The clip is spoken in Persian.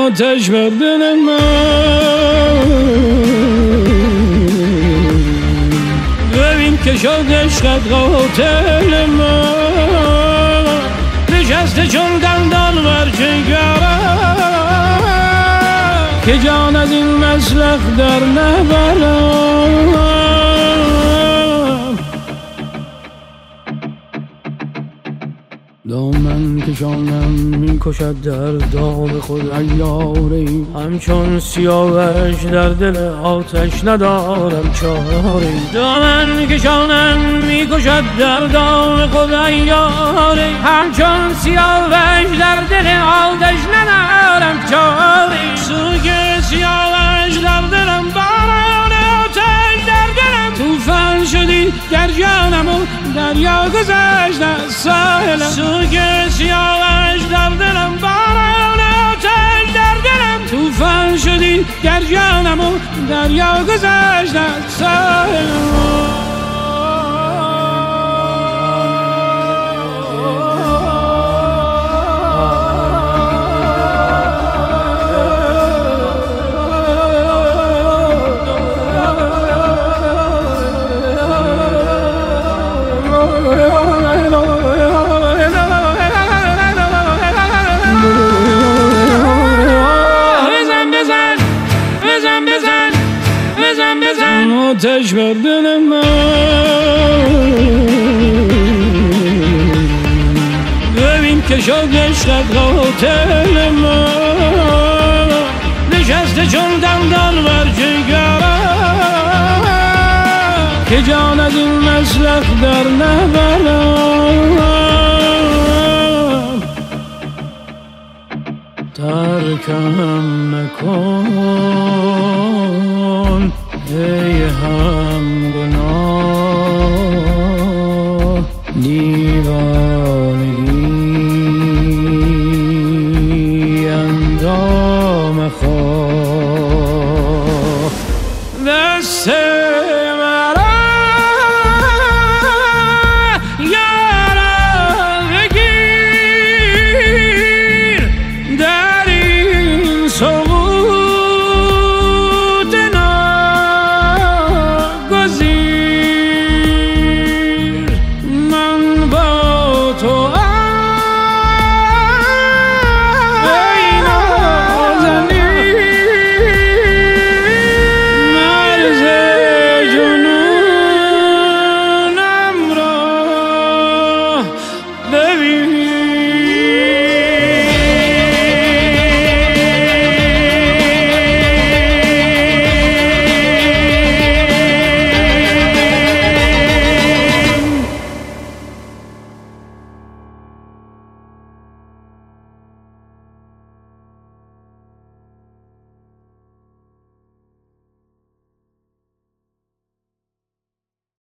آتش بر دل من ببین که شد عشقت قاتل من نشسته چون دندان بر جگرم که جان از این مسلخ در نبرم دامن کشانم میکشد در دام خود عیاری همچون سیاوش در دل آتش ندارم چاری دامن کشانم میکشد در دام خود عیاری همچون سیاوش در دل آتش ندارم چاری سوگ سیاوش در دلم باران آتش در دلم توفان شدی در جانم و دریا گذشت از ساحلم سوگ سیاوش در دلم باران آتش در دلم توفان شدی در جانم و دریا گذشت از ساحلم آتش بر دل من ببین که شد عشقت قاتل من نشسته چون دندان بر جگرم که جان از این مسلخ در نبرم ترکم نکن ای هم گناه دیوانگی اندام خواه دست مرا یارم بگیر در این baby